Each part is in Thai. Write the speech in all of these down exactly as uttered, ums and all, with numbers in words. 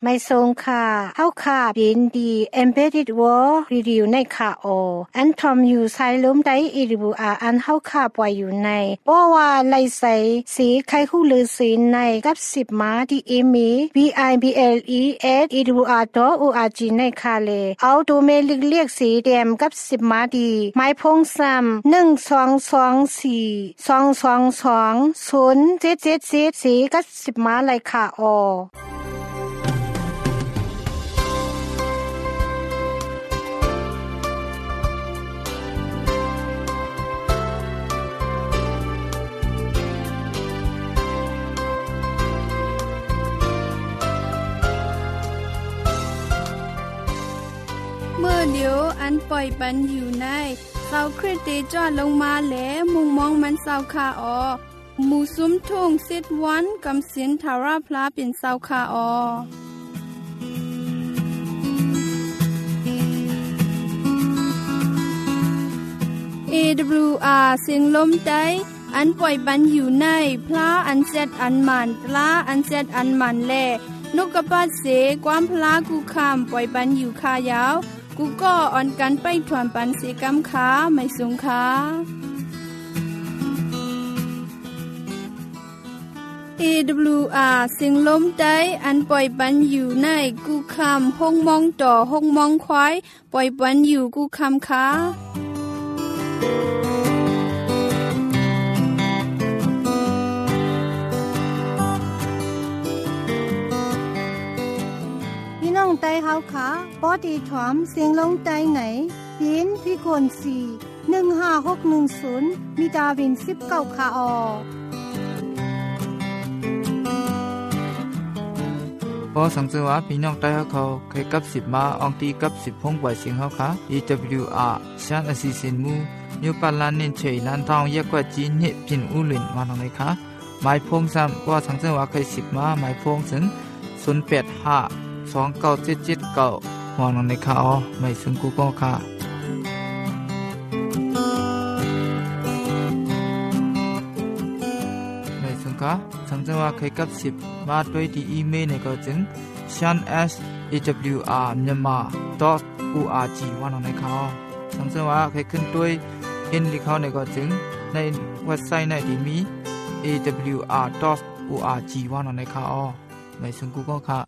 ไม่ทรงค่ะเฮาค่ะยินดี Embedded World Review ในค่ะโออันทอมอยู่ไซล้มได้ อี ดับเบิลยู อาร์ อันเฮาค่ะปล่อยอยู่ในบ่ว่าไล่ใส่สีไข่หูลือสีในกับสิบมาที่อีมี บี ไอ บี แอล อี เอส อี ดับเบิลยู อาร์ ดอท โอ อาร์ จี ในค่ะเลเอาดูเมลิกเรียกสีแดงกับสิบมาดีไม้พงซ้ำหนึ่ง สอง สอง สี่ สอง สอง สอง ศูนย์ เจ็ด เจ็ด สี่สีกับสิบมาเลยค่ะโอเมื่อเดียวอันปล่อยปันอยู่ในเสาคริสติจอดลงมาแหลมุงมองมันเสาคาออหมู่ซุ้มทุ่งสิดวันกำสินทาราพลาเป็นเสาคาออ เอ ดับเบิลยู อาร์ เสียงลมใจอันปล่อยปันอยู่ในพลาอันเซตอันมันปลาอันเซตอันมันแลนกกระปาดเสความพลากูคำปล่อยปันอยู่คายาวกูก็อ่อนกันไปถวนปันเสกำขาไม่สูงขาเอ ดับเบิลยู อาร์ เสียงลมใจอันปล่อยปันอยู่ในกูคำห้องมองต่อห้องมองควายปล่อยปันอยู่กูคำขาน้องไตเฮาค่ะปอดีถอมเสียงลงไตไหนยินพี่คนสี่ หนึ่ง ห้า หก หนึ่ง ศูนย์มีดาวินสิบเก้าค่ะออพอสังเกตว่าพี่น้องไตเฮาเขาเคยกับสิบมาอองตีกับสิบพงปล่อยเสียงเฮาค่ะ อี ดับเบิลยู อาร์ ชันอสิสินมูนิวปาลานินเฉยลันทองเยกกว่าจีนเนพินอุลินมาตรงไหนคะหมายพงซ้ำว่าสังเกตว่าเคยสิบมาหมายพงถึงศูนย์ แปด ห้าสอง เก้า เจ็ด เจ็ด เก้ามองลงในข่าวไม่ซึ่งกูก็ค่ะไม่ซึ่งค่ะสังเกตว่าเคยกับสิบมาด้วยที่อีเมลในก็จึง ชัน เอส เอ ดับเบิลยู อาร์ myanmar ดอท โอ อาร์ จี ว่าลงในข่าวสังเกตว่าเคยขึ้นด้วยเห็นลิข่าวในก็จึงในเว็บไซต์ในที่มี เอ ดับเบิลยู อาร์ ดอท โอ อาร์ จี ว่าลงในข่าวไม่ซึ่งกูก็ค่ะ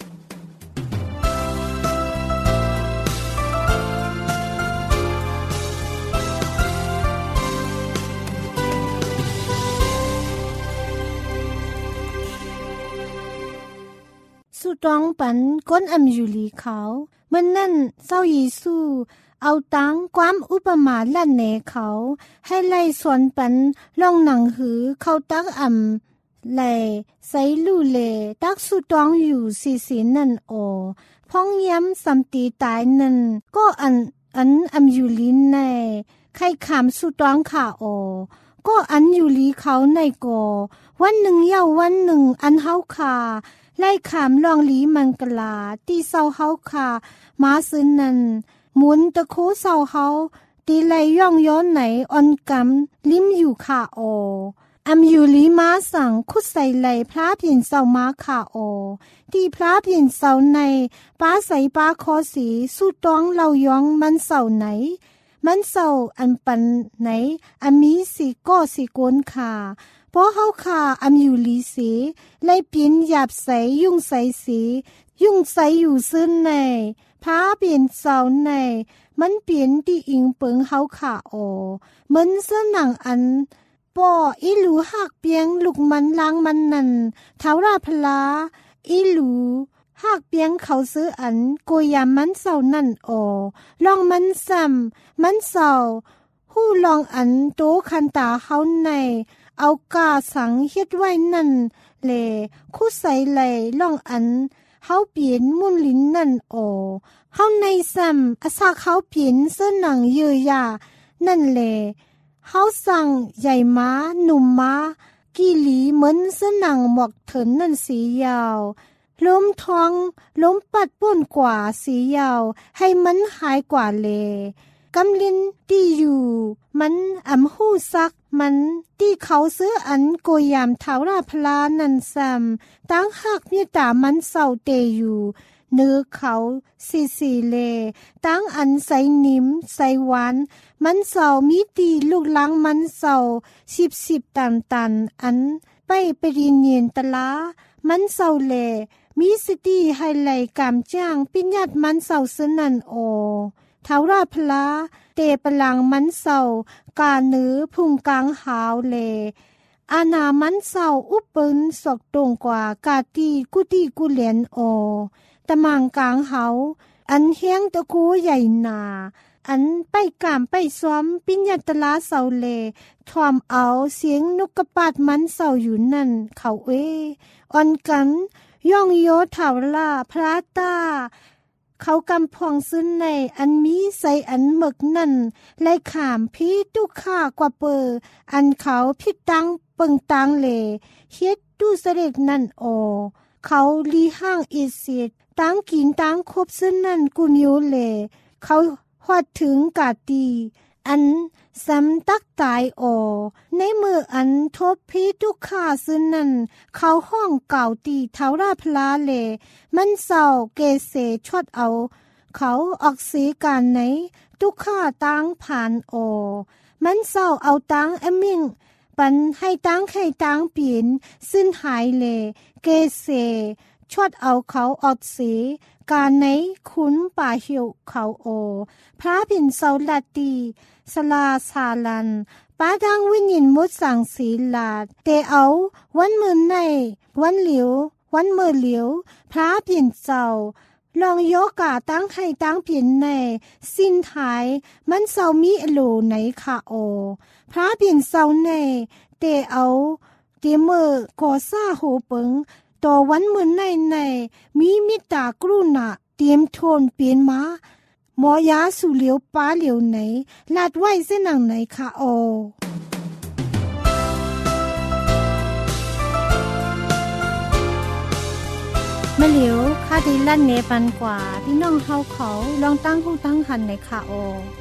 สุดองปันก้นอำอยู่ลีเขาเมื่อนั่นเศร้าเยซูเอาตังความอุปมาลั่นเนเขาให้ไล่สวนปันล่องหนังหือเขาตักอ่ำไล่ใส่ลู่เลตักสุดองอยู่สีสีนั่นโอพ้องย้ำสำตีตายนั่นก็อันอันอำอยู่ลีในใครขามสุดองขาโอก็อันอยู่ลีเขาในโกวันหนึ่งเย้าวันหนึ่งอันเฮาขาไล่ขามลองลีมันกลาตีเศร้าเฮาค่ะมาซึนนันหมุนตะโคเศร้าเฮาตีไล่ย่องย้อนไหนอ่อนกำลิ้มอยู่ค่ะโออำอยู่ลีมาสั่งคุดใส่ไหลพระเพียนเศร้ามาค่ะโอตีพระเพียนเศร้าในป้าใส่ป้าคอสีสู้ต้องเล่าย้องมันเศร้าไหนมันเศร้าอันปันไหนอามีสีก็สีโกนค่ะเพราะเฮาค่ะอำอยู่ลีสีไล่เปลี่ยนหยาบใสยุ่งใสสียุ่งใสอยู่ซึ้นในพาเปลี่ยนเสาในมันเปลี่ยนที่อิงเปิงเฮาค่ะโอเหมือนเสื้อหนังอันป่ออีหลูหักเปียงลูกมันล้างมันนั่นเท้าราพลาอีหลูหักเปียงเขาซื้ออันโกยามมันเสานั่นโอลองมันซ้ำมันเสาหู้ลองอันโตคันตาเฮาในเอากาสังเฮ็ดไว้นั่นแลคู่ใส่ไหลล่องอันเฮาเปลี่ยนมุนลิ้นนั่นโอเฮาในซ้ำอาซาเขาเปลี่ยนเสื้อหนังเยอะยานั่นแลเฮาสั่งใหญ่ม้าหนุ่มม้ากี่หลีเหมือนเสื้อหนังหมวกเถินนั่นสียาวล้มท้องล้มปัดป่วนกว่าสียาวให้มันหายกว่าเลกำลินที่อยู่มันอำหู้ซักมันที่เขาซื้ออันโกยามเท้าราพลานันซ้ำตั้งหักเมียตามันเศร้าเตอยู่เนื้อเขาสีสีเลตั้งอันใส่นิ่มใส่หวานมันเสามีตีลูกหลังมันเสาสิบสิบตันตันอันไปไปเรียนเย็นตะลามันเสาเลมีสติให้ไหลกามจ้างปิญญาตมันเสาสนันโอเทาราพลาเตปลังมันเสากาเนื้อพุงกลางหาวเลอาณามันเศร้าอุปเปินสอกตรงกว่ากาตีกุตีกุเลียนโอตะมังกลางเฮาอันเฮียงตะคูใหญ่นาอันไปกามไปซ้อมปิญญาตลาเศร้าเลทอมเอาเสียงนกกระปาดมันเศร้าอยู่นั่นเขาเออ่อนกันย่องโยถาวลาพระตาเขากำพองซึ้นในอันมีใส่อันหมึกนั่นไล่ขามพี่ตุค่ากว่าเปออันเขาพิดตังเปิงตังเลเฮ็ดตู้เสด็จนั่นโอเขาลีห้างอีสิตตังกินตังคบซึ้นนั่นกุญโยเลเขาฮอดถึงกาตีอันสำตักตายโอในมืออันทบพีทุกข้าซึ่งนั่นเขาห้องเก่าตีเทาราพลาเลมันเศร้าเกเสชดเอาเขาออกสีการไหนทุกข้าตังผ่านโอมันเศร้าเอาตังอมิงปันให้ตังให้ตังเปลี่ยนซึ่งหายเลเกเสชดเอาเขาออกสีการไหนคุ้นป่าเหี่ยวเขาโอพระผินเศร้าลาตีสลาสาลันป้าดังวิญญาณมุดสั่งสีลาดเตเอาวันมือในวันเหลียววันมือเหลียวพระผินเจ้าลองโยกาตั้งให้ตั้งผินในสิ้นหายมันเศร้ามีโลไหนค่ะโอพระผินเศร้าในเตเอาเตมือก่อซาโหเปิงต่อวันมือในในมีมิตากรุณาเตรียมโทนเปลี่ยนมาหมอยาสู่เหลียวป้าเหลียวไหนลาดไว้เส้นหนังไหนคะโอมะเหลียวคาดีลั่นเนปันกว่าพี่น้องเฮาเขาลองตั้งหูตั้งหันในคะโอ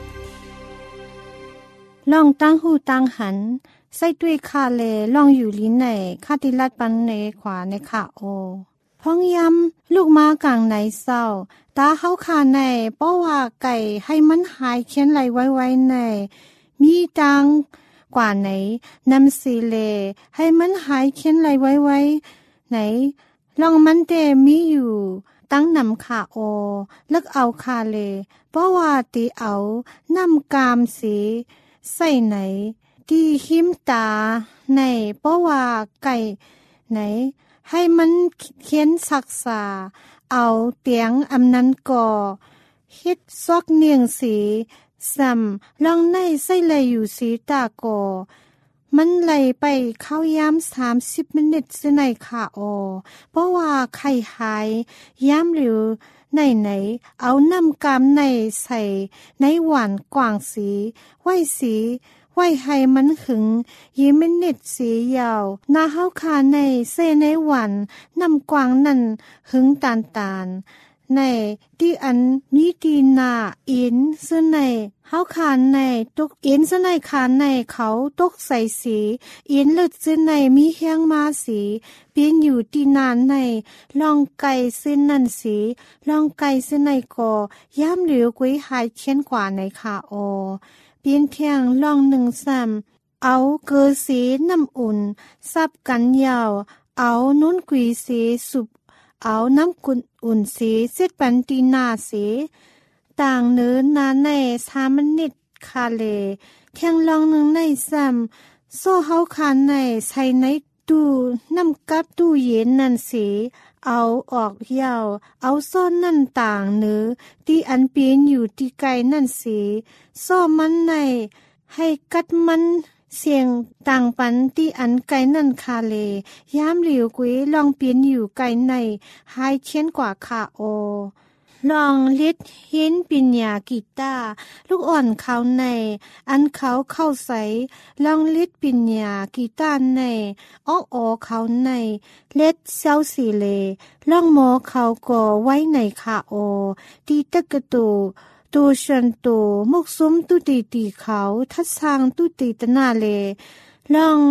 ลองตั้งหูตั้งหันใส่ด้วยคาเลลองอยู่ลิ้นในคาดีลัดปันในขวาในคะโอพ้องยำลูกม้ากลางในเศร้าตาเขาขาในเพราะว่าไก่ให้มันหายเขียนไหลไว้ไว้ในมีตังกว่าไหนนำสีเลให้มันหายเขียนไหลไว้ไว้ไหนลองมันเตมีอยู่ตั้งนำขาโอเลิกเอาคาเลเพราะว่าตีเอานำกามสีใส่ไหนตีหิมตาในเพราะว่าไก่ไหนให้มันเขียนศักษาเอาเตียงอำนั้นก่อเฮ็ดซอกเนียงสีซ้ำลองในใส่เลยอยู่สีตาก่อมันไหลไปเข้ายามสามสิบมินิตสิไหนค่ะออเพราะว่าไข่หายยามหรือไหนไหนเอาน้ำกามในใส่ในหวานกว่างสีไว้สีไว้ให้มันหึงยีมินิตสียาวนาเฮาคาในเซในหวันน้ำกวางนั่นหึงตานตานในที่อันมีดีนาอินซึ่งในเฮาคานในตกอินซึ่งในคานในเขาตกใส่สีอินเลือดซึ่งในมีเฮียงมาสีเปลี่ยนอยู่ดีนานในลองไก่ซึ่งนั่นสีลองไก่ซึ่งในก่อย่ำเหลียวกุ้ยหายเช่นกว่าในขาโอเปลี่ยนเทียงลองหนึ่งซ้ำเอาเกลือสีน้ำอุ่นซับกันยาวเอานุ่นกุยสีสุบเอาน้ำกุนอุ่นสีเสร็จปันตีนาสีต่างเนื้อนาในสามมนิดคาเลเทียงลองหนึ่งในซ้ำโซ่เฮาคานในใส่ในตู้น้ำกับตู้เย็นนั่นสีเอาออกยาวเอาซ่อนนั่นต่างเนื้อที่อันเปลี่ยนอยู่ที่ไกลนั่นสีซ่อมันในให้กัดมันเสียงต่างปันที่อันไกลนั่นคาเลยามเหลียวกุ้ยลองเปลี่ยนอยู่ไกลในหายเช่นกว่าคาโอลองลิดเห็นปิญญากีตาลูกอ่อนเขาในอันเขาเข้าใสลองลิดปิญญากีตาในอ้ออเขาในเล็ดเซาสีเลลองหมอเขาก่อไว้ในคาโอตีตะกะตูตูชันตูมุกซุ้มตุตีตีเขาทัดสร้างตุตีตนาเลลอง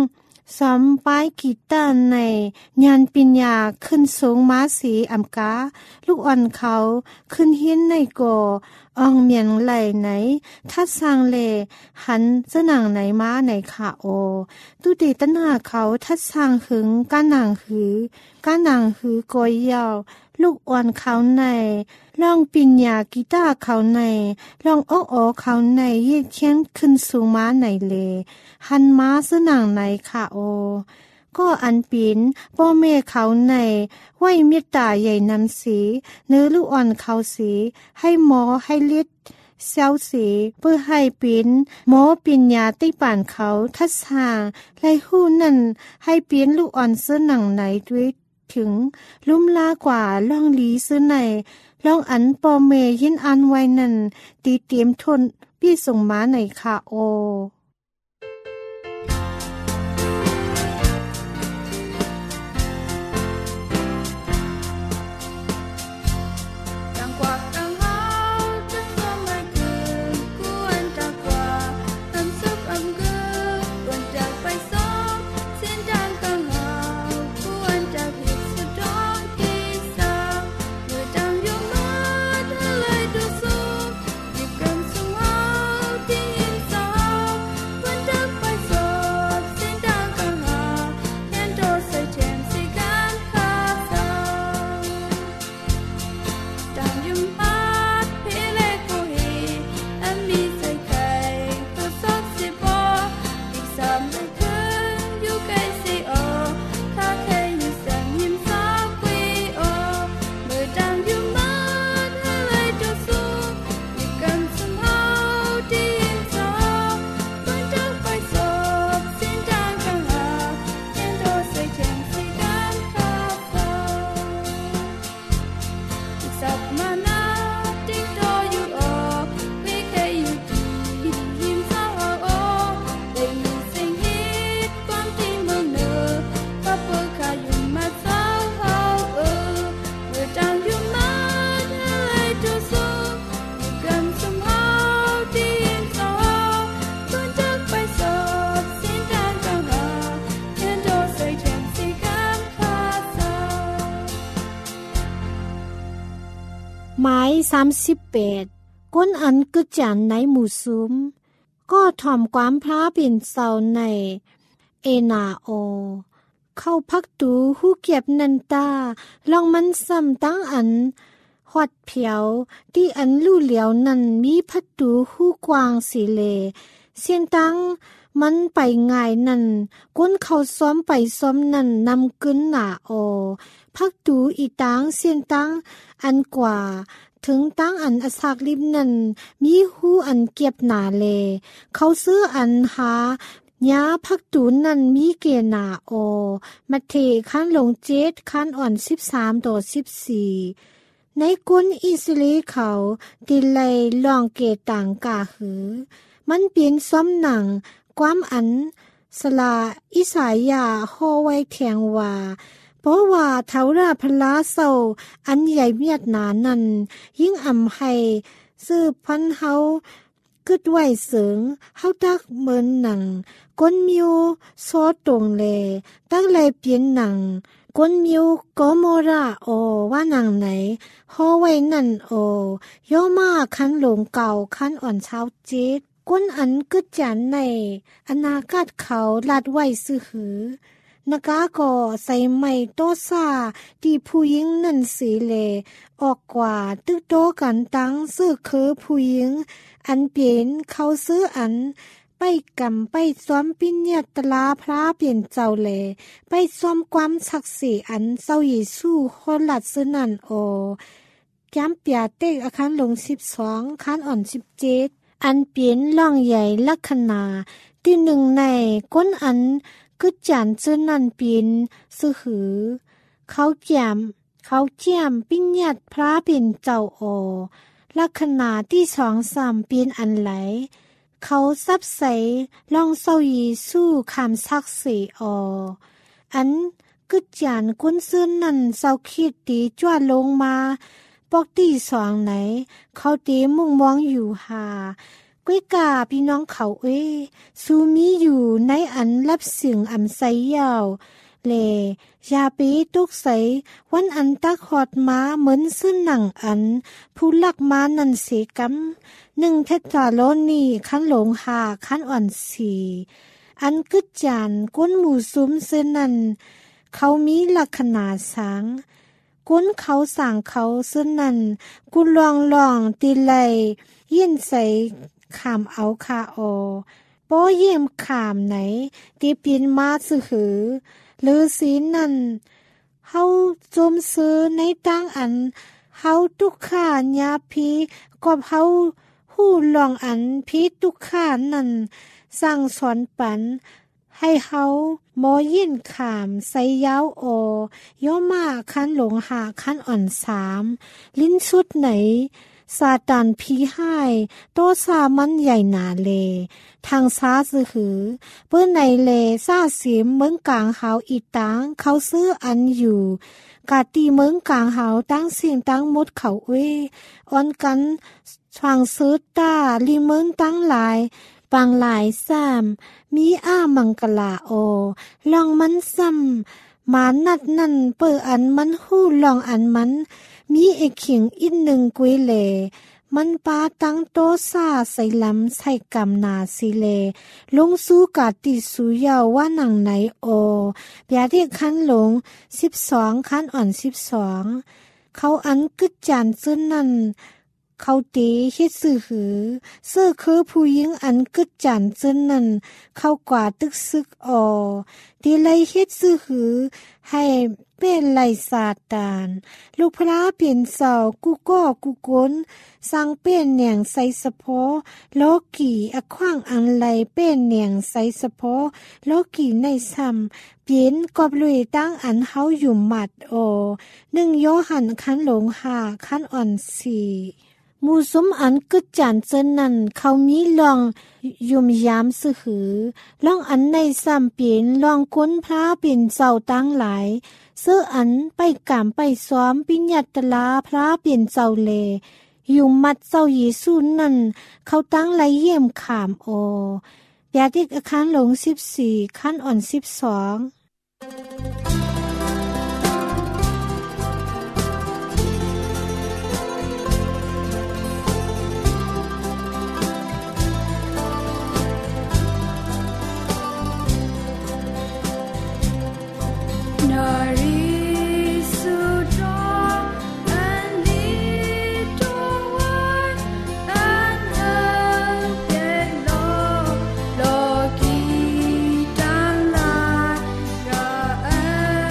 สอมปายกีตาร์ในงานปัญญาขึ้นสูงม้าสีอำกาลูกอ่อนเขาขึ้นเฮียนในก่ออองเมียนไหลไหนทัดสร้างเลหันสนังไหนม้าไหนขาโอตุติตันหาเขาทัดสร้างหึงก้านหนังหือก้านหนังหือกอยยาวลูกอ่อนเขาในลองปิญญากีตาร์เขาในลองโอ้โอเขาในเย็ดเขียนขึ้นสูงม้าไหนเลหันม้าสนังไหนขาโอก็อันปีนพ่อแม่เขาในไว้เมตตาใหญ่นำสีเนื้อลูกอ่อนเขาสีให้หมอให้ฤทธิ์เซลสีเพื่อให้ปีนหมอปัญญาติป่านเขาทัดสร้างไรหู้นั่นให้ปีนลูกอ่อนเสื้อหนังไหนด้วยถึงลุ่มลากว่าล่องลีเสื้อในล่องอันพ่อแม่ยินอันไว้นั่นตีเตรียมทนพี่ส่งม้าในค่ะโอหมายสามสิบแปดก้นอันกึจานในหมู่ซุมก็ถ่อมความพระเป็นเสาในเอนาโอเข้าพักตูหูเก็บนันตาลองมันซ้ำตั้งอันหอดเผียวที่อันลู่เหลียวนั้นมีพักตูหูกวางสีเลเสียนตั้งมันไปง่ายนั่นก้นเขาซ้อมไปซ้อมนั่นนำกึนหนาโอพักตูอีตางเสียนตั้งอันกว่าถึงตั้งอันอสากลิบนั่นมีหูอันเก็บหนาเลเขาซื้ออันหายาพักตูนั่นมีเกหนาโอมาเทขั้นลงเจ็ดขั้นอ่อนสิบสามต่อสิบสี่ในกุนอิสลีเขาติไลลองเกต่างกาหือมันเปลี่ยนซ้อมหนังความอันสลาอิสายาฮอไว้แทงว่าเพราะว่าเท้าราพลาเศร้าอันใหญ่เมียดหนานั้นยิ่งอำให้ซื้อพันเฮากึดไหวเสืองเฮาตักเหมือนหนังก้นมิวซอตรงเลตั้งเลยเปลี่ยนหนังก้นมิวก็โมราโอว่าหนังไหนฮอไว้นั่นโอย่อมาคันหลงเก่าคันอ่อนเช้าเจ็ดก้นอันกึดจันในอนาคตเขาลาดไหวซื้อหือนกาก็ใส่ไม้โตซาที่ผู้หญิงนั่นสีเลออกกว่าตึกโตกันตั้งซื้อคือผู้หญิงอันเปลี่ยนเขาซื้ออันไปกำไปซ้อมปิญญาตลาพระเปลี่ยนเจ้าเลไปซ้อมความศักดิ์สิทธิ์อันเจ้าเยซูคนหลัดซื้อนั่นโอแก้มเปียเต็กอาคารลงสิบสองคันอ่อนสิบเจ็ดอันเปลี่ยนล่องใหญ่ลักษณะที่หนึ่งในก้นอันกึดจานเจนันปีนซื้อหือเขาแจ่มเขาแจ่มปิ้งยัดพระเป็นเจ้าโอลักษณะที่สองสามปีนอันไหลเขาซับใสลองเศร้ายีสู้คำซักสีออันกึดจานกุนซื้อนั่นเศร้าคิดตีจ้วลงมาปอกตีสองไหนเขาตีมุ่งมองอยู่หากุ้ยกาพี่น้องเขาเอ้ซูมีอยู่ในอันรับเสียงอำไสยาวเลยาปีตุกใสวันอันตักหอดมาเหมือนซึ่งหนังอันผู้ลักมานันเสกัมหนึ่งเทตาโลนี่ขั้นหลงหาขั้นอ่อนสีอันกึดจานก้นหมูซุ้มเส้นนั้นเขามีลักษณะสางก้นเขาสั่งเขาเส้นนั้นกุลองลองตีไลยินใส่ขามเอาคาออป้อเยี่ยมขามไหนตีปีนมาสือหือหรือสีนั่นเฮาจมซื้อในตั้งอันเฮาทุกข้าญาพีกอบเฮาหู้ลองอันพีทุกข้านั่นสั่งสอนปันให้เฮาหมอยินขามใส่ยาวโอย่อมาคันหลงหาคันอ่อนสามลิ้นสุดไหนซาตานพีให้โตซามันใหญ่หนาเลทางซ้าซื้อหือเปื้อนในเลซาเสียมเมืองกลางเฮาอีตังเขาซื้ออันอยู่กาตีเมืองกลางเฮาตั้งเสียงตั้งมดเขาเว้อ่อนกันทางซื้อตาลีเมืองตั้งหลายบางหลายซ้ำมีอ้ามังกลาโอลองมันซ้ำมานัดนั่นเปิดอันมันหู้ลองอันมันมีเอกเขียงอีกหนึ่งกุยเลมันปาตั้งโตซาใส่ลำใส่กำนาสิเลลงสู้กาติสุยาวว่าหนังไหนโอเปียที่ขั้นหลงสิบสองขั้นอ่อนสิบสองเขาอันกึดจานซึ่งนั่นเขาตีเฮ็ดสื่อหือเสื้อคือผู้หญิงอันกึดจันเส้นนั้นเขากว่าตึกซึกออตีไลเฮ็ดสื่อหือให้เป็นไลซาตานลูกพระเปลี่ยนเสากูก็กูกนสร้างเป็นเนียงใส่สะโพโลกีอขว้างอันไลเป็นเนียงใส่สะโพโลกีในซ้ำเปลี่ยนกอบลุยตั้งอันเฮาอยู่หมัดโอหนึ่งโยหันคันหลงหาคันอ่อนสี่มูซุมอันกึดจานเจนนั้นเขามีลองยุมยามสือหือลองอันในซ้ำเปลี่ยนลองก้นพระเปลี่ยนเจ้าตั้งหลายเสื้ออันไปกามไปซ้อมปิญญาตลาพระเปลี่ยนเจ้าเลอยู่มัดเจ้าเยซูนั่นเขาตั้งไรเยี่ยมขามโอเปียติกอาคารหลงสิบสี่ขั้นอ่อนสิบสอง Lord,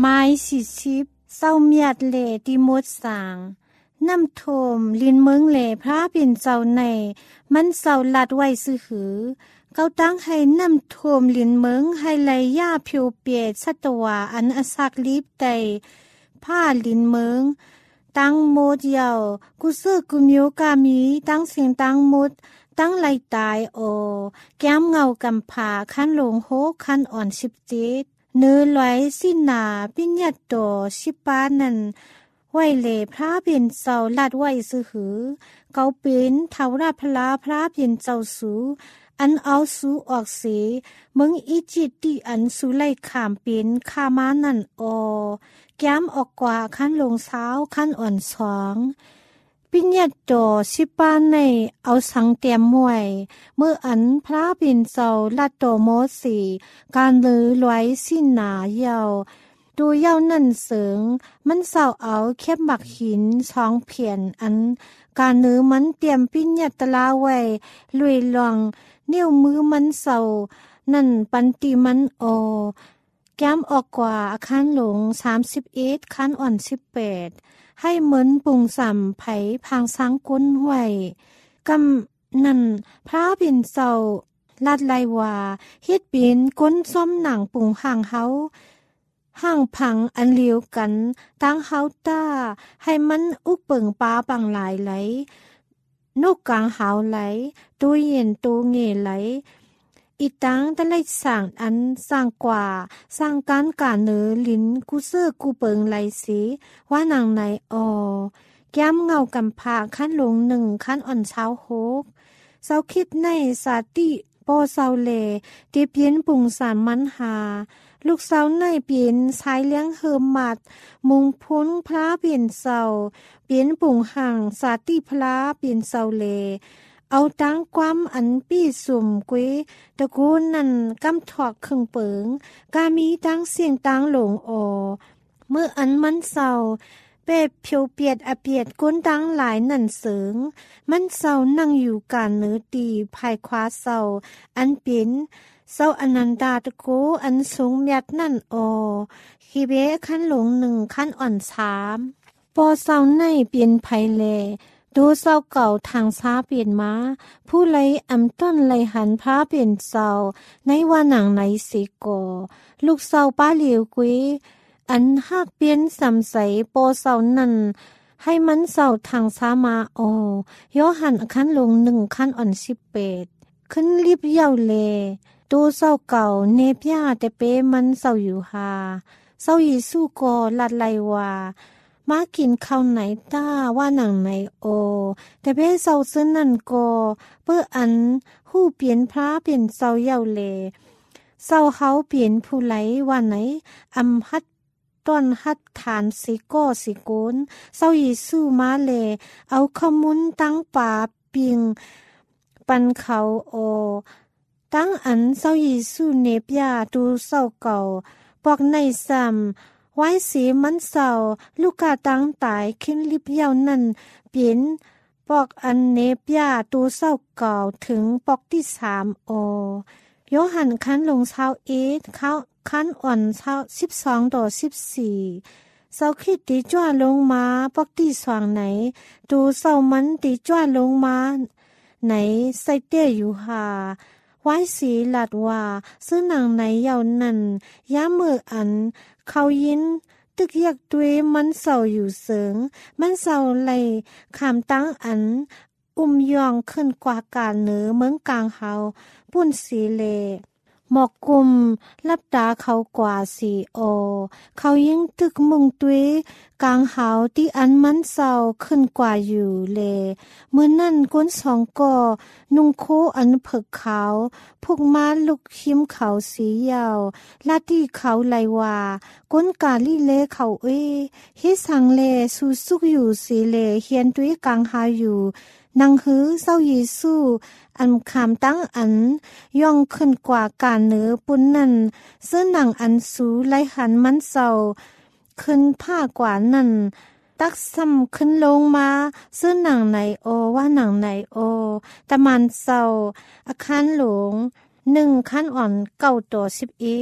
ไม้สี่สิบเศร้าเมียดเหล่ที่มดสางน้ำโทมลินเมืองเหล่พระเป็นเจ้าในมันเศร้าลัดไว้ซื้อหือเกาตั้งให้น้ำโทมลินเมืองให้ไหลย่าเพียวเปียดสัตวาอันอสักลีบไตผ้าลินเมืองตั้งโมดเยาวกุเซอกุมิวกามีตั้งเสียงตั้งมดตั้งไหลตายโอแก้มเงากำผาขั้นหลงโฮขั้นอ่อนสิบเจ็ดเนื้อไหลสินาปิญญาโตชิปานันไหวเหล่พระเป็นเจ้าลัดไหวซื้อหือเกาเป็นเทาราพลาพระเป็นเจ้าสูอันเอาสูออกเสีมึงอีจิตที่อันสูไล่ขามเป็นขามานั่นโอแก้มออกกว่าขั้นลงเท้าขั้นอ่อนสองปิญญาโตชิปานในเอาสังเตียมมวยเมื่ออันพระเป็นเจ้าลัดโตโมสีการลือลอยสิ้นหนาเยาดูเย้านั่นเสิงมันเศร้าเอาเข็บหมักหินช่องเพียนอันการเนื้อมันเตรียมปิญญาตลาไว้ลุยลองนิ้วมือมันเศร้านั่นปันติมันโอแก้มออกกว่าอาคารหลงสามสิบเอ็ดคันอ่อนสิบแปดให้เหมือนปุ่งสัมไผพางสังก้นไว้กำนั่นพระเป็นเศร้าลาดไลวาเฮ็ดเป็นก้นซ้อมหนังปุ่งห่างเฮาห่างพังอันเลียวกันตั้งเฮาต้าให้มันอุกเปิงป้าปังหลายไหลนกกลางหาวไหลตูเย็นตูเงไหลอีตังตะไลสั่งอันสร้างกว่าสร้างการกาเนือลิ้นกูเสื้อกูเปิงไหลสีว่านางในออแก้มเงากำผาขั้นลงหนึ่งขั้นอ่อนเช้าโฮกเศร้าคิดในสาติโปเศร้าเลตีเพียนปุ่งสามมันหาลูกสาวในเปลี่ยนสายเลี้ยงเฮิมมัดมุงพ้นพระเปลี่ยนเศร้าเปลี่ยนปุ่งห่างสาติพระเปลี่ยนเศร้าเลเอาตั้งความอันปี้สุ่มกุ้ยตะกูนั่นกำถอกเครื่องเปิงกามีตั้งเสียงตั้งหลงออเมื่ออันมันเศร้าเป๊ะเพียวเปียดอเปียดก้นตั้งหลายนั่นเสิงมันเศร้านั่งอยู่การเนื้อตีภายขวาเศร้าอันเป็นเศร้าอนันดาตะโกอันสูงยัดนั่นออคีเบขั้นหลงหนึ่งขั้นอ่อนสามปอเศร้าในเปลี่ยนไผแลดูเศร้าเก่าทางซ้าเปลี่ยนมาผู้ไลอำต้นไลหันพระเปลี่ยนเศร้าในว่าหนังไหนสิกอลูกเศร้าป้าเหลียวกุยอันหักเปลี่ยนสำใสปอเศร้านั่นให้มันเศร้าทางซ้ามาออย่อหันขั้นลงหนึ่งขั้นอ่อนสิบเปดขึ้นรีบเย่าเลดูเศร้าเก่าเนบยาแต่เป้มันเศร้าอยู่หาเศร้ายีสู้กอลัดไลว่ามากินข้าวไหนต้าว่าหนังไหนโอแต่เป้เศร้าซึ่งนั่นก็เพื่ออันหู้เปลี่ยนพระเปลี่ยนเศร้าเย่าเลเศร้าเขาเปลี่ยนผู้ไหลว่าไหนอำฮัดต้นฮัดฐานสิก้อสิโกนเศร้ายีสู้มาเลเอาขมุนตั้งป่าปิงปันเขาโอตั้งอันเศร้ายีสู้เนบยาดูเศร้าเก่าปอกในซ้ำไว้สีมันเศร้าลูกกาตั้งตายขึ้นลิบเย้านั่นเปลี่ยนปอกอันเนบยาดูเศร้าเก่าถึงปอกที่สามโอโยหันคันลงเช้าเอทเข้าคันอ่อนเช้าสิบสองต่อสิบสี่เศร้าคิดตีจ้าลงมาปอกที่สองไหนดูเศร้ามันตีจ้าลงมาไหนใส่เตี้ยอยู่หาไว้สีหลัดว่าซื้อหนังไหนเยาวนั่นย้ามืออันเขายินตึกยักด้วยมันเศร้าอยู่เสิงมันเศร้าไหลขามตั้งอันอุ้มยองขึ้นกว่าการเนือเมืองกลางเฮาปุ่นสีเลหมอกกุมลับตาเขากว่าสีโอเขายิ่งตึกมุงตุยกลางหาวที่อันมันเศร้าขึ้นกว่าอยู่เลเมื่อนั่นก้นสองก่อนุ่งโคอันเผิกขาวพวกม้าลุกหิมเขาสียาวลาที่เขาไหลว่าก้นกาลิเลเขาเอ้เฮสังเลสูสุกอยู่สีเลเฮียนตุยกลางหาวอยู่นางหือเศร้าเยซูอันคำตั้งอันย่องขึ้นกว่าการเนื้อปุ่นนั่นเสื้อหนังอันสูไลหันมันเศร้าขึ้นผ้ากว่านั่นตักซ้ำขึ้นลงมาเสื้อหนังไหนโอว่าหนังไหนโอตะมันเศร้าอาคารหลวงหนึ่งขั้นอ่อนเก้าต่อสิบเอ็ด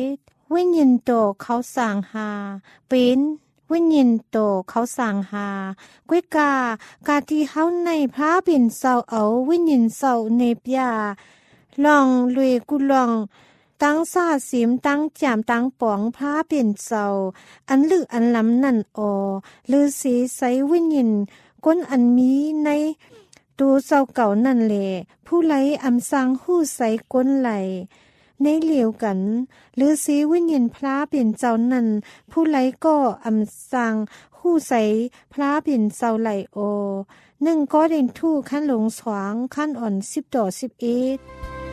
วิญญาณโตเขาสร้างหาเป็นวิญญาณโตเขาสร้างหากวยกากาที่เฮาในพระเป็นเศร้าเอาวิญญาณเศร้าเนปยาลองลุยกุลองตั้งซาสิมตั้งจามตั้งปองพระเป็นเศร้าอันลึกอันล้ำนั่นออหรือสีใสวิญญาณก้นอันมีในตูเศร้าเก่านั่นแหละผู้ไลอำสร้างหู้ใสก้นไหลในเหลียวกันหรือสีวิญญาณพระเป็นเจ้านั้นผู้ไลก็อำสร้างหู้ใสพระเป็นเจ้าไหลโอหนึ่งก็เด่นทู่ขั้นหลงสวางขั้นอ่อนสิบต่อสิบเอ็ด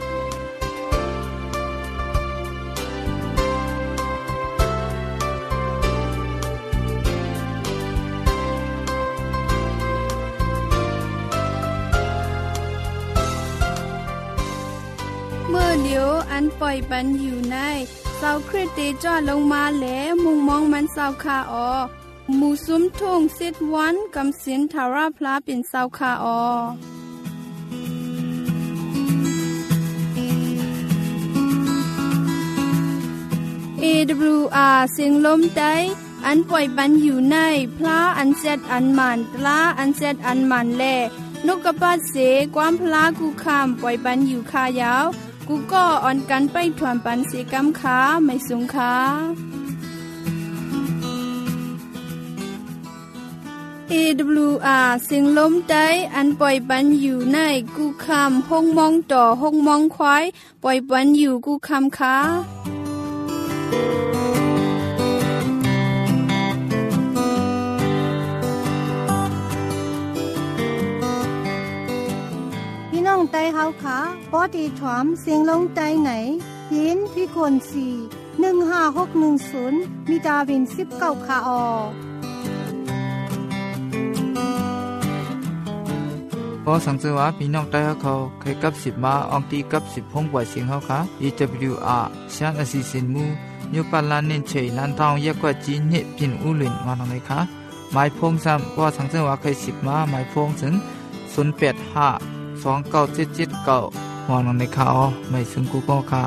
เมื่อเดียวอันปล่อยปันอยู่ในเสาคริสเตจอดลงมาแล้วมุงมองมันเสาคาออหมู่ซุ้มทุ่งเซตวันกำสินทาราพลาเป็นเสาคาออ เอ ดับเบิลยู อาร์ เสียงลมได้อันปล่อยปันอยู่ในพลาอันเซตอันมันตลาอันเซตอันมันแลนกกระปัดเสความพลากูคามปล่อยปันอยู่คายาวกูก็อ่อนกันไปถวนปันเสกำขาไม่สูงขาเอ ดับเบิลยู อาร์ เสียงลมได้อันปล่อยปันอยู่ในกูคามห้องมองต่อห้องมองควายปล่อยปันอยู่กูคามขาน้องไต้เฮาขาปอดีถวมเสียงลงไต้ไหนยินพี่คนสี่หนึ่งห้าหกหนึ่งศูนย์มีดาวินสิบเก้าคาออพอสังเกตว่าพี่น้องไต้เขาเคยกับสิบมาอองตีกับสิบพงปล่อยเสียงเขาค่ะ อี ดับเบิลยู อาร์ ชานอสิสินมูยูปันลานเน้นเฉยลานทองแยกกว่าจีนเนพินอุลินมาหนังเลยค่ะหมายพงซ้ำว่าสังเกตว่าเคยสิบมาหมายพงถึงศูนย์แปดห้าสองเก้าเจ็ดเจ็ดเก้าวางลงในข่าวไม่ซึ่งกูก็ค่ะ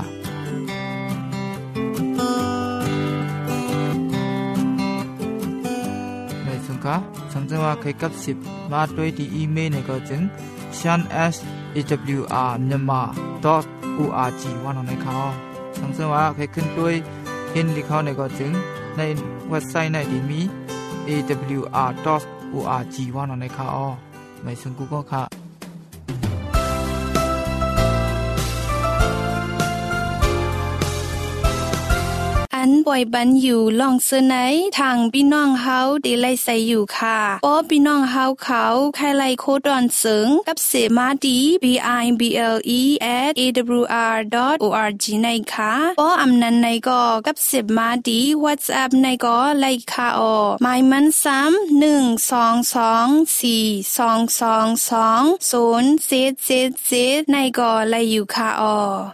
ไม่ซึ่งค่ะสังเกตว่าเคยกับสิบมาด้วยที่อีเมลในก็จึง shan s a w r myanmar dot org วางลงในข่าวสังเกตว่าเคยขึ้นด้วยเห็นที่เขาในก็จึงในเว็บไซต์ในที่มี เอ ดับเบิลยู อาร์ ดอท โอ อาร์ จี วางลงในข่าวไม่ซึ่งกูก็ค่ะอันปล่อยบันอยู่ลองเสนอทางพี่น้องเฮาได้ไล่ใส่อยู่ค่ะป้อพี่น้องเฮาเขาใครไล่โคดอนเสิงกับเสมาดี บี ไอ บี แอล อี แอท เอ ดับเบิลยู อาร์ ดอท โอ อาร์ จี ในค่ะป้ออำนันในก็กับเสมาดี WhatsApp ในก็ไล่ค่ะออหมายมันซ้ำหนึ่ง สอง สอง สี่ สอง สอง สอง ศูนย์ เจ็ด เจ็ด เจ็ดในก็ไล่อยู่ค่ะออ